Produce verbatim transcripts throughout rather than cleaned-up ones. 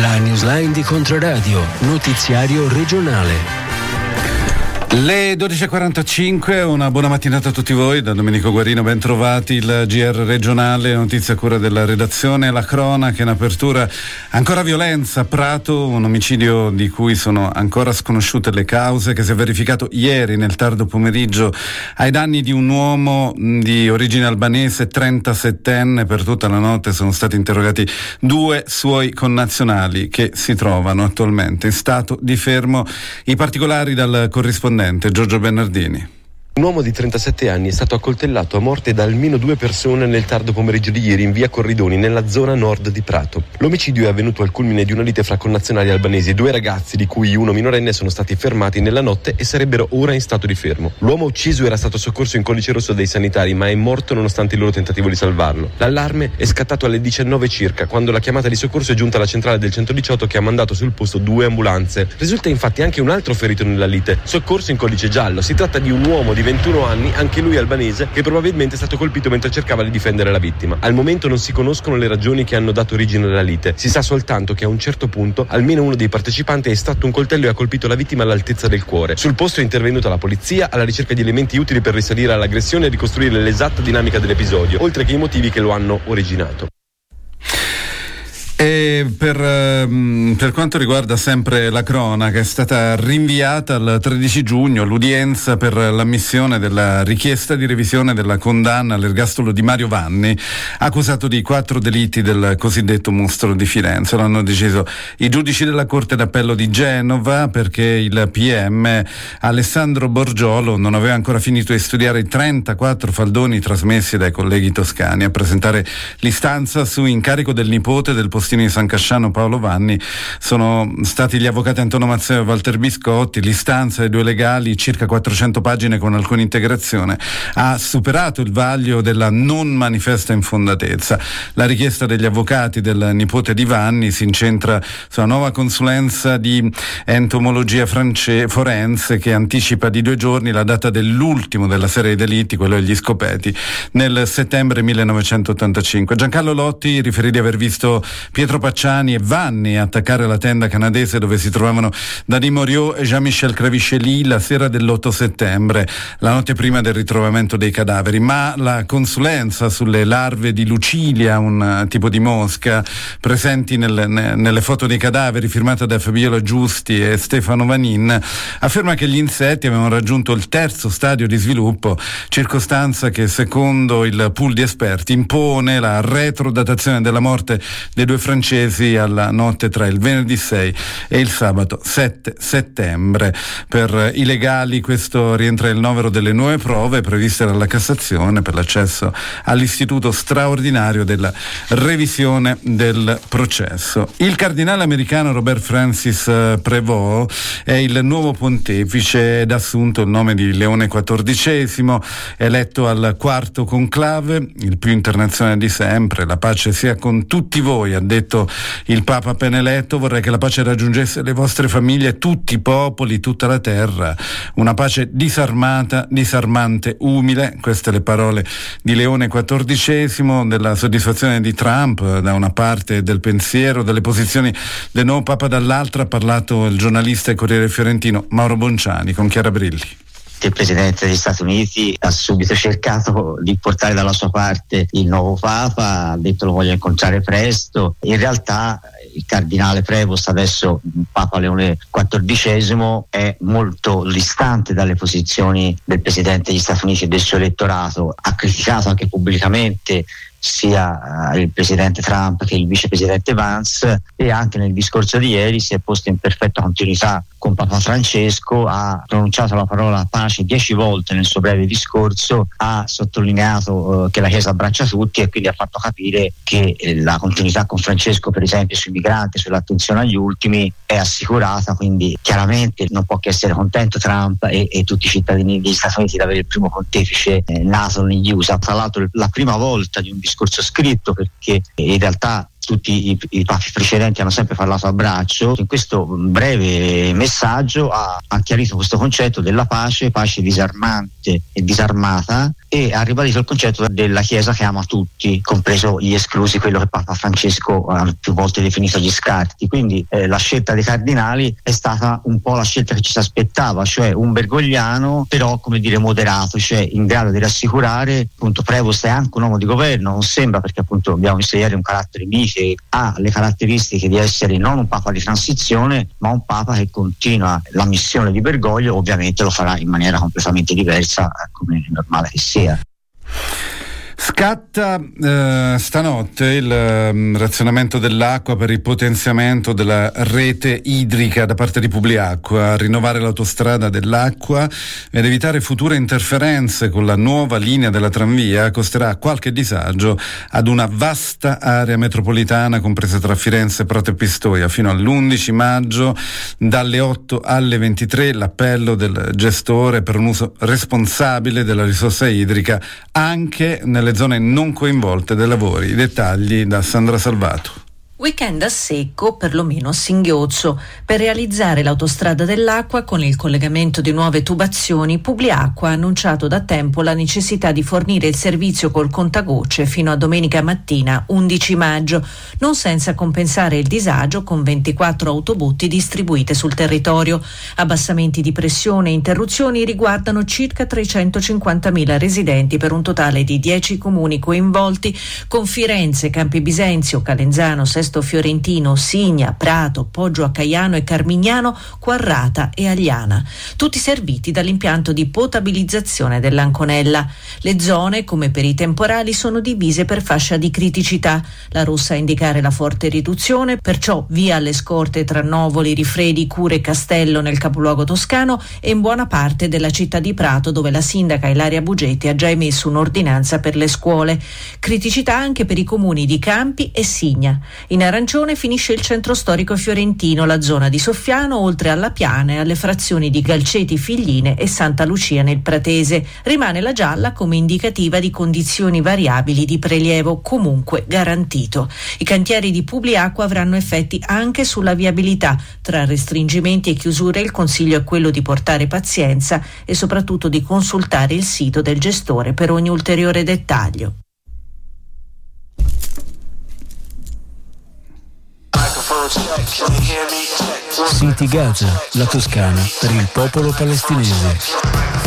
La newsline di Controradio, notiziario regionale. Le dodici e quarantacinque, una buona mattinata a tutti voi, da Domenico Guarino, ben trovati. Il G R regionale, notizie a cura della redazione, la cronaca in apertura. Ancora violenza a Prato, un omicidio di cui sono ancora sconosciute le cause, che si è verificato ieri nel tardo pomeriggio ai danni di un uomo di origine albanese, trentasettenne. Per tutta la notte sono stati interrogati due suoi connazionali che si trovano attualmente in stato di fermo. I particolari dal corrispondente Giorgio Bernardini. Un uomo di trentasette anni è stato accoltellato a morte da almeno due persone nel tardo pomeriggio di ieri in via Corridoni, nella zona nord di Prato. L'omicidio è avvenuto al culmine di una lite fra connazionali albanesi. Due ragazzi, di cui uno minorenne, sono stati fermati nella notte e sarebbero ora in stato di fermo. L'uomo ucciso era stato soccorso in codice rosso dai sanitari, ma è morto nonostante il loro tentativo di salvarlo. L'allarme è scattato alle diciannove circa, quando la chiamata di soccorso è giunta alla centrale del centodiciotto, che ha mandato sul posto due ambulanze. Risulta infatti anche un altro ferito nella lite, soccorso in codice giallo. Si tratta di un uomo di ventuno anni, anche lui albanese, che probabilmente è stato colpito mentre cercava di difendere la vittima. Al momento non si conoscono le ragioni che hanno dato origine alla lite. Si sa soltanto che a un certo punto almeno uno dei partecipanti ha estratto un coltello e ha colpito la vittima all'altezza del cuore. Sul posto è intervenuta la polizia alla ricerca di elementi utili per risalire all'aggressione e ricostruire l'esatta dinamica dell'episodio, oltre che i motivi che lo hanno originato. E per, per quanto riguarda sempre la cronaca, è stata rinviata al tredici giugno l'udienza per l'ammissione della richiesta di revisione della condanna all'ergastolo di Mario Vanni, accusato di quattro delitti del cosiddetto mostro di Firenze. L'hanno deciso i giudici della Corte d'Appello di Genova, perché il P M Alessandro Borgiolo non aveva ancora finito di studiare i trentaquattro faldoni trasmessi dai colleghi toscani. A presentare l'istanza su incarico del nipote del postino di San Casciano Paolo Vanni sono stati gli avvocati Antonio Mazzeo e Walter Biscotti. L'istanza dei due legali, circa quattrocento pagine con alcune integrazioni, ha superato il vaglio della non manifesta infondatezza. La richiesta degli avvocati del nipote di Vanni si incentra sulla nuova consulenza di entomologia france- forense, che anticipa di due giorni la data dell'ultimo della serie dei delitti, quello degli scopeti, nel settembre millenovecentottantacinque. Giancarlo Lotti riferì di aver visto Pietro Pacciani e Vanni attaccare la tenda canadese dove si trovavano Dani Moriot e Jean-Michel Crevisceli la sera dell'otto settembre, la notte prima del ritrovamento dei cadaveri. Ma la consulenza sulle larve di Lucilia, un tipo di mosca presenti nel, ne, nelle foto dei cadaveri, firmata da Fabiola Giusti e Stefano Vanin, afferma che gli insetti avevano raggiunto il terzo stadio di sviluppo, circostanza che secondo il pool di esperti impone la retrodatazione della morte dei due francesi alla notte tra il venerdì sei e il sabato sette settembre. Per i legali questo rientra nel novero delle nuove prove previste dalla Cassazione per l'accesso all'istituto straordinario della revisione del processo. Il cardinale americano Robert Francis Prévost è il nuovo pontefice ed ha assunto il nome di Leone quattordicesimo, eletto al quarto conclave, il più internazionale di sempre. La pace sia con tutti voi, ha detto il Papa appena eletto. Vorrei che la pace raggiungesse le vostre famiglie, tutti i popoli, tutta la terra. Una pace disarmata, disarmante, umile. Queste le parole di Leone quattordicesimo, della soddisfazione di Trump da una parte, del pensiero, delle posizioni del nuovo Papa dall'altra. Ha parlato il giornalista e Corriere Fiorentino Mauro Bonciani con Chiara Brilli. Il Presidente degli Stati Uniti ha subito cercato di portare dalla sua parte il nuovo Papa, ha detto lo voglio incontrare presto. In realtà il cardinale Prévost, adesso Papa Leone quattordicesimo, è molto distante dalle posizioni del Presidente degli Stati Uniti e del suo elettorato. Ha criticato anche pubblicamente sia il presidente Trump che il vicepresidente Vance, e anche nel discorso di ieri si è posto in perfetta continuità con Papa Francesco. Ha pronunciato la parola pace dieci volte nel suo breve discorso, ha sottolineato eh, che la Chiesa abbraccia tutti, e quindi ha fatto capire che eh, la continuità con Francesco, per esempio sui migranti, sull'attenzione agli ultimi, è assicurata. Quindi chiaramente non può che essere contento Trump e, e tutti i cittadini degli Stati Uniti di avere il primo pontefice eh, nato negli U S A. Tra l'altro la prima volta di un discorso scritto, perché in realtà tutti i, i papi precedenti hanno sempre parlato a braccio. In questo breve messaggio ha, ha chiarito questo concetto della pace, pace disarmante e disarmata, e ha ribadito il concetto della Chiesa che ama tutti, compreso gli esclusi, quello che Papa Francesco ha più volte definito gli scarti. Quindi eh, la scelta dei cardinali è stata un po' la scelta che ci si aspettava, cioè un bergogliano però, come dire, moderato, cioè in grado di rassicurare. Appunto Prevost è anche un uomo di governo, non sembra, perché appunto abbiamo visto ieri un carattere mite, ha le caratteristiche di essere non un papa di transizione ma un papa che continua la missione di Bergoglio. Ovviamente lo farà in maniera completamente diversa, come è normale che sia. Scatta eh, stanotte il eh, razionamento dell'acqua per il potenziamento della rete idrica da parte di Publiacqua, rinnovare l'autostrada dell'acqua ed evitare future interferenze con la nuova linea della tranvia costerà qualche disagio ad una vasta area metropolitana compresa tra Firenze, Prato e Pistoia. Fino all'undici maggio dalle otto alle ventitré l'appello del gestore per un uso responsabile della risorsa idrica anche nelle zone non coinvolte dai lavori. I dettagli da Sandra Salvato. Weekend a secco, perlomeno a Singhiozzo. Per realizzare l'autostrada dell'acqua con il collegamento di nuove tubazioni, Publiacqua ha annunciato da tempo la necessità di fornire il servizio col contagocce fino a domenica mattina undici maggio, non senza compensare il disagio con ventiquattro autobotti distribuite sul territorio. Abbassamenti di pressione e interruzioni riguardano circa trecentocinquantamila residenti per un totale di dieci comuni coinvolti, con Firenze, Campi Bisenzio, Calenzano, Sesto Fiorentino, Signa, Prato, Poggio a Caiano e Carmignano, Quarrata e Agliana, tutti serviti dall'impianto di potabilizzazione dell'Anconella. Le zone, come per i temporali, sono divise per fascia di criticità. La rossa a indicare la forte riduzione, perciò via alle scorte tra Novoli, Rifredi, Cure e Castello nel capoluogo toscano e in buona parte della città di Prato, dove la sindaca Ilaria Bugetti ha già emesso un'ordinanza per le scuole. Criticità anche per i comuni di Campi e Signa. In arancione finisce il centro storico fiorentino, la zona di Soffiano, oltre alla Piana e alle frazioni di Galceti Figline e Santa Lucia nel Pratese. Rimane la gialla come indicativa di condizioni variabili di prelievo comunque garantito. I cantieri di Publiacqua avranno effetti anche sulla viabilità. Tra restringimenti e chiusure il consiglio è quello di portare pazienza e soprattutto di consultare il sito del gestore per ogni ulteriore dettaglio. City Gaza, la Toscana, per il popolo palestinese.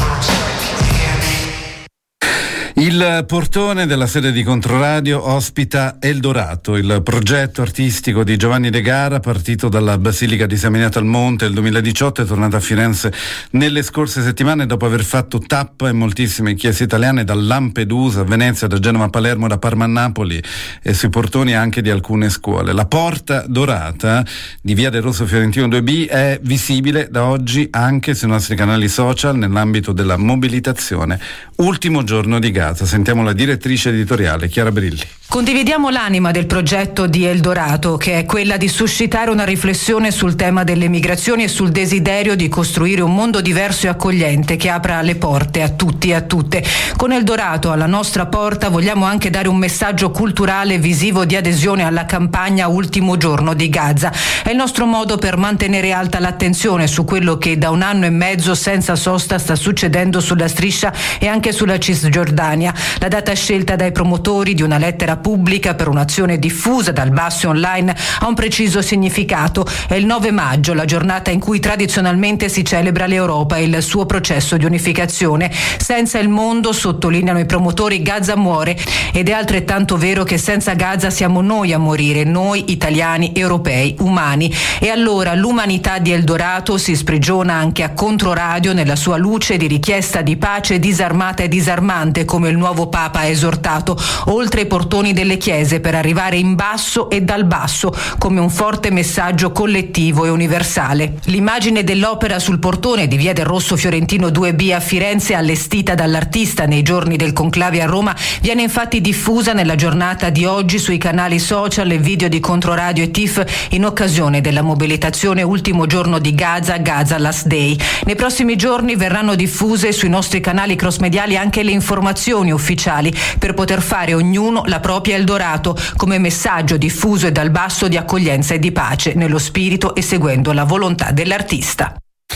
Il portone della sede di Controradio ospita Eldorato, il progetto artistico di Giovanni De Gara, partito dalla Basilica di San Miniato al Monte nel duemiladiciotto, è tornato a Firenze nelle scorse settimane dopo aver fatto tappa in moltissime chiese italiane, da Lampedusa a Venezia, da Genova a Palermo, da Parma a Napoli e sui portoni anche di alcune scuole. La porta dorata di Via del Rosso Fiorentino due B è visibile da oggi anche sui nostri canali social nell'ambito della mobilitazione. Ultimo giorno di Gaza. Sentiamo la direttrice editoriale Chiara Brilli. Condividiamo l'anima del progetto di Eldorato, che è quella di suscitare una riflessione sul tema delle migrazioni e sul desiderio di costruire un mondo diverso e accogliente che apra le porte a tutti e a tutte. Con Eldorato alla nostra porta vogliamo anche dare un messaggio culturale e visivo di adesione alla campagna Ultimo giorno di Gaza. È il nostro modo per mantenere alta l'attenzione su quello che da un anno e mezzo senza sosta sta succedendo sulla striscia e anche sulla Cisgiordania. La data scelta dai promotori di una lettera pubblica per un'azione diffusa dal basso online ha un preciso significato. È il nove maggio, la giornata in cui tradizionalmente si celebra l'Europa e il suo processo di unificazione. Senza il mondo, sottolineano i promotori, Gaza muore, ed è altrettanto vero che senza Gaza siamo noi a morire, noi italiani, europei, umani. E allora l'umanità di Eldorato si sprigiona anche a Controradio nella sua luce di richiesta di pace disarmata e disarmante, come il nuovo Papa ha esortato, oltre i portoni delle chiese per arrivare in basso e dal basso, come un forte messaggio collettivo e universale. L'immagine dell'opera sul portone di Via del Rosso Fiorentino due B a Firenze, allestita dall'artista nei giorni del conclave a Roma, viene infatti diffusa nella giornata di oggi sui canali social e video di Controradio e T I F in occasione della mobilitazione Ultimo giorno di Gaza, Gaza Last Day. Nei prossimi giorni verranno diffuse sui nostri canali cross mediali anche le informazioni missioni ufficiali per poter fare ognuno la propria Eldorato, come messaggio diffuso e dal basso di accoglienza e di pace, nello spirito e seguendo la volontà dell'artista.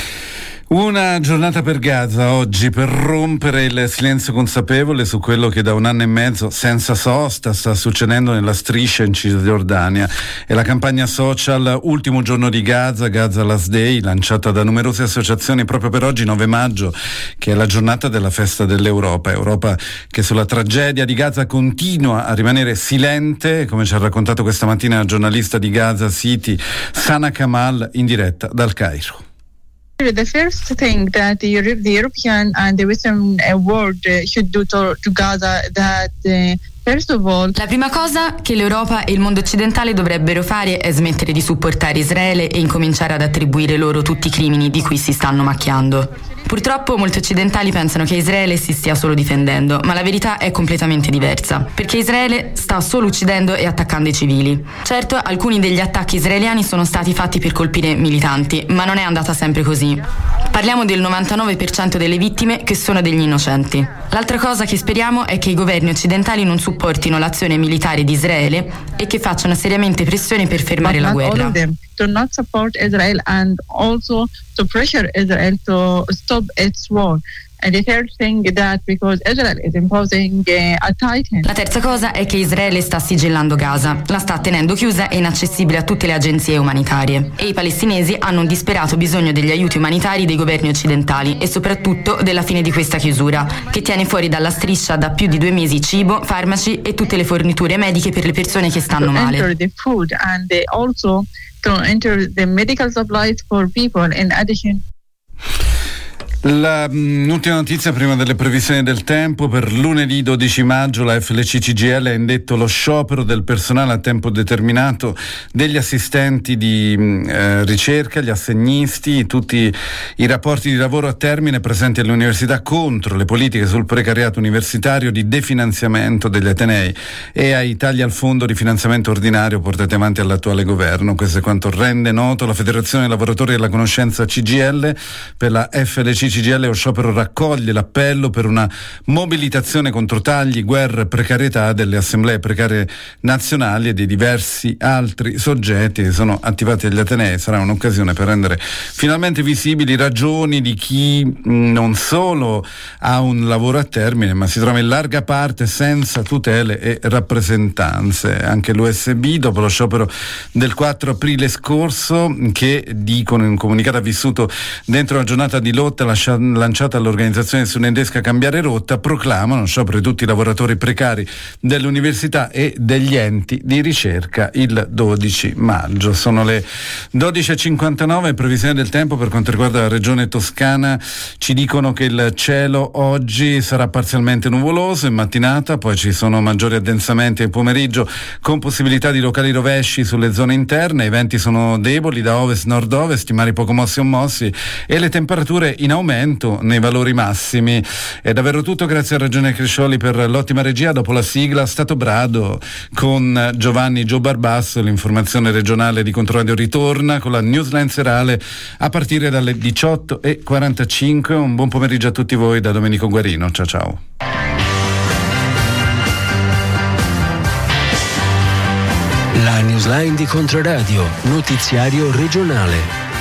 Una giornata per Gaza oggi per rompere il silenzio consapevole su quello che da un anno e mezzo senza sosta sta succedendo nella striscia in Cisgiordania. È la campagna social Ultimo giorno di Gaza, Gaza Last Day, lanciata da numerose associazioni proprio per oggi, nove maggio, che è la giornata della festa dell'Europa. Europa che sulla tragedia di Gaza continua a rimanere silente, come ci ha raccontato questa mattina la giornalista di Gaza City, Sana Kamal, in diretta dal Cairo. The first thing that the, Euro- the European and the Western uh, world uh, should do to, to Gaza that uh, first of all, la prima cosa che l'Europa e il mondo occidentale dovrebbero fare è smettere di supportare Israele e incominciare ad attribuire loro tutti i crimini di cui si stanno macchiando. Purtroppo molti occidentali pensano che Israele si stia solo difendendo, ma la verità è completamente diversa, perché Israele sta solo uccidendo e attaccando i civili. Certo, alcuni degli attacchi israeliani sono stati fatti per colpire militanti, ma non è andata sempre così. Parliamo del novantanove per cento delle vittime che sono degli innocenti. L'altra cosa che speriamo è che i governi occidentali non supportino l'azione militare di Israele e che facciano seriamente pressione per fermare la guerra. To not support Israel and also to pressure Israel to stop its war. And the third thing that because Israel is imposing uh, a titan. La terza cosa è che Israele sta sigillando Gaza, la sta tenendo chiusa e inaccessibile a tutte le agenzie umanitarie. E i palestinesi hanno un disperato bisogno degli aiuti umanitari dei governi occidentali e soprattutto della fine di questa chiusura, che tiene fuori dalla striscia da più di due mesi cibo, farmaci e tutte le forniture mediche per le persone che stanno male. To enter the food and also to enter the medical supplies for people in addition. La, l'ultima notizia prima delle previsioni del tempo: per lunedì dodici maggio la F L C C G I L ha indetto lo sciopero del personale a tempo determinato degli assistenti di eh, ricerca, gli assegnisti, tutti i rapporti di lavoro a termine presenti alle università contro le politiche sul precariato universitario di definanziamento degli atenei e ai tagli al fondo di finanziamento ordinario portati avanti dall'attuale governo. Questo è quanto rende noto la Federazione dei Lavoratori della Conoscenza C G I L. Per la F L C C G I L lo sciopero raccoglie l'appello per una mobilitazione contro tagli, guerre e precarietà delle assemblee precarie nazionali e dei diversi altri soggetti che sono attivati agli atenei. Sarà un'occasione per rendere finalmente visibili ragioni di chi mh, non solo ha un lavoro a termine, ma si trova in larga parte senza tutele e rappresentanze. Anche l'U S B, dopo lo sciopero del quattro aprile scorso, che dicono in un comunicato ha vissuto dentro una giornata di lotta lanciata all'organizzazione studentesca Cambiare Rotta, proclamano sciopero di tutti i lavoratori precari dell'università e degli enti di ricerca il dodici maggio. Sono le dodici e cinquantanove, previsione del tempo per quanto riguarda la regione Toscana. Ci dicono che il cielo oggi sarà parzialmente nuvoloso in mattinata, poi ci sono maggiori addensamenti nel pomeriggio con possibilità di locali rovesci sulle zone interne. I venti sono deboli da ovest-nord-ovest, i mari poco mossi o mossi e le temperature in aumento nei valori massimi. È davvero tutto, grazie a Ragione Crescioli per l'ottima regia. Dopo la sigla Stato Brado con Giovanni Gio Barbasso. L'informazione regionale di Controradio ritorna con la newsline serale a partire dalle diciotto e quarantacinque. Un buon pomeriggio a tutti voi da Domenico Guarino. Ciao ciao. La newsline di Controradio, notiziario regionale.